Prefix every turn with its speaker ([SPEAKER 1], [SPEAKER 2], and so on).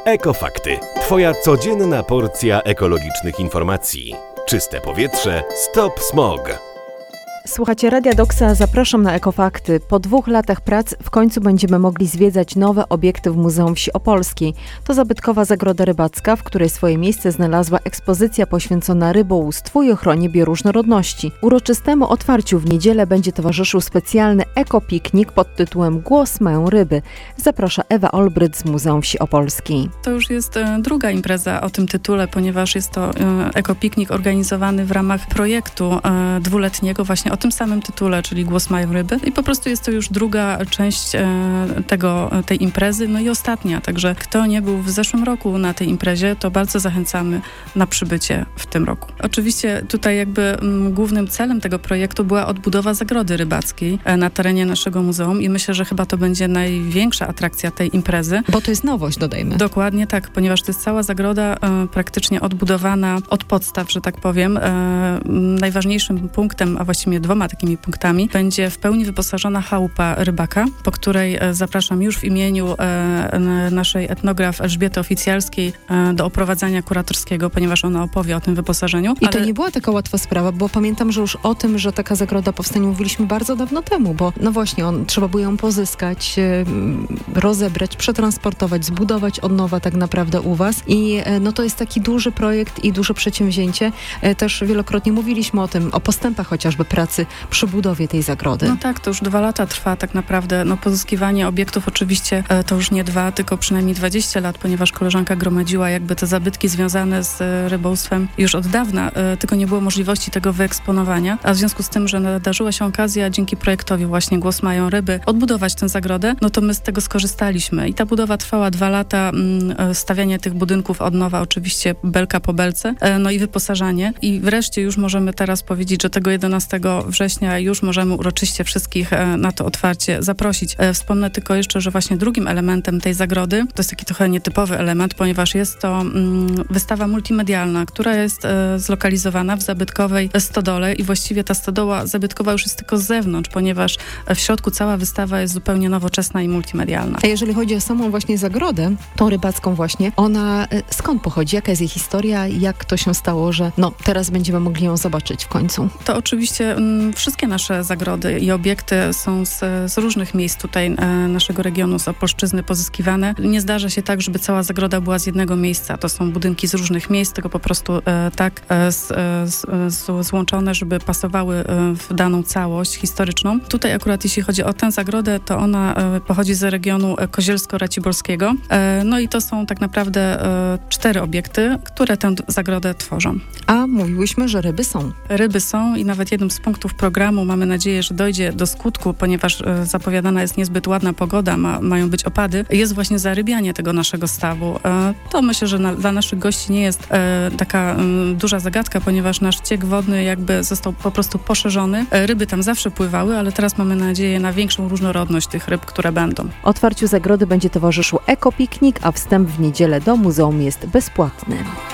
[SPEAKER 1] Ekofakty. Twoja codzienna porcja ekologicznych informacji. Czyste powietrze, stop smog.
[SPEAKER 2] Słuchacie Radia Doksa, zapraszam na Ekofakty. Po 2 latach prac w końcu będziemy mogli zwiedzać nowe obiekty w Muzeum Wsi Opolskiej. To zabytkowa zagroda rybacka, w której swoje miejsce znalazła ekspozycja poświęcona rybołówstwu i ochronie bioróżnorodności. Uroczystemu otwarciu w niedzielę będzie towarzyszył specjalny ekopiknik pod tytułem Głos mają ryby. Zaprasza Ewa Olbryt z Muzeum Wsi Opolskiej.
[SPEAKER 3] To już jest druga impreza o tym tytule, ponieważ jest to ekopiknik organizowany w ramach projektu dwuletniego właśnie o tym samym tytule, czyli Głos mają ryby. I po prostu jest to już druga część tej imprezy, no i ostatnia. Także kto nie był w zeszłym roku na tej imprezie, to bardzo zachęcamy na przybycie w tym roku. Oczywiście tutaj jakby głównym celem tego projektu była odbudowa zagrody rybackiej na terenie naszego muzeum i myślę, że chyba to będzie największa atrakcja tej imprezy.
[SPEAKER 2] Bo to jest nowość, dodajmy.
[SPEAKER 3] Dokładnie tak, ponieważ to jest cała zagroda praktycznie odbudowana od podstaw, że tak powiem. Najważniejszym punktem, a właściwie 2 takimi punktami, będzie w pełni wyposażona chałupa rybaka, po której zapraszam już w imieniu naszej etnograf Elżbiety Oficjalskiej do oprowadzania kuratorskiego, ponieważ ona opowie o tym wyposażeniu.
[SPEAKER 2] I to nie była taka łatwa sprawa, bo pamiętam, że już o tym, że taka zagroda powstanie, mówiliśmy bardzo dawno temu, bo no właśnie, trzeba było ją pozyskać, rozebrać, przetransportować, zbudować od nowa tak naprawdę u was. I no to jest taki duży projekt i duże przedsięwzięcie. Też wielokrotnie mówiliśmy o tym, o postępach chociażby pracy przy budowie tej zagrody.
[SPEAKER 3] No tak, to już 2 lata trwa tak naprawdę. No pozyskiwanie obiektów oczywiście to już nie 2, tylko przynajmniej 20 lat, ponieważ koleżanka gromadziła jakby te zabytki związane z rybołówstwem już od dawna, tylko nie było możliwości tego wyeksponowania, a w związku z tym, że nadarzyła się okazja dzięki projektowi właśnie Głos mają ryby odbudować tę zagrodę, no to my z tego skorzystaliśmy i ta budowa trwała 2 lata, stawianie tych budynków od nowa, oczywiście belka po belce, no i wyposażanie i wreszcie już możemy teraz powiedzieć, że tego 11 września już możemy uroczyście wszystkich na to otwarcie zaprosić. Wspomnę tylko jeszcze, że właśnie drugim elementem tej zagrody, to jest taki trochę nietypowy element, ponieważ jest to wystawa multimedialna, która jest zlokalizowana w zabytkowej stodole i właściwie ta stodoła zabytkowa już jest tylko z zewnątrz, ponieważ w środku cała wystawa jest zupełnie nowoczesna i multimedialna.
[SPEAKER 2] A jeżeli chodzi o samą właśnie zagrodę, tą rybacką właśnie, ona skąd pochodzi? Jaka jest jej historia? Jak to się stało, że teraz będziemy mogli ją zobaczyć w końcu?
[SPEAKER 3] To oczywiście wszystkie nasze zagrody i obiekty są z różnych miejsc tutaj naszego regionu, z Opolszczyzny pozyskiwane. Nie zdarza się tak, żeby cała zagroda była z jednego miejsca. To są budynki z różnych miejsc, tylko po prostu tak złączone, żeby pasowały w daną całość historyczną. Tutaj akurat jeśli chodzi o tę zagrodę, to ona pochodzi z regionu kozielsko-raciborskiego. No i to są tak naprawdę 4 obiekty, które tę zagrodę tworzą.
[SPEAKER 2] A mówiłyśmy, że ryby są.
[SPEAKER 3] Ryby są i nawet jednym z punktów programu mamy nadzieję, że dojdzie do skutku, ponieważ zapowiadana jest niezbyt ładna pogoda, mają być opady, jest właśnie zarybianie tego naszego stawu. To myślę, że dla naszych gości nie jest taka duża zagadka, ponieważ nasz ciek wodny jakby został po prostu poszerzony. Ryby tam zawsze pływały, ale teraz mamy nadzieję na większą różnorodność tych ryb, które będą.
[SPEAKER 2] Otwarciu zagrody będzie towarzyszył ekopiknik, a wstęp w niedzielę do muzeum jest bezpłatny.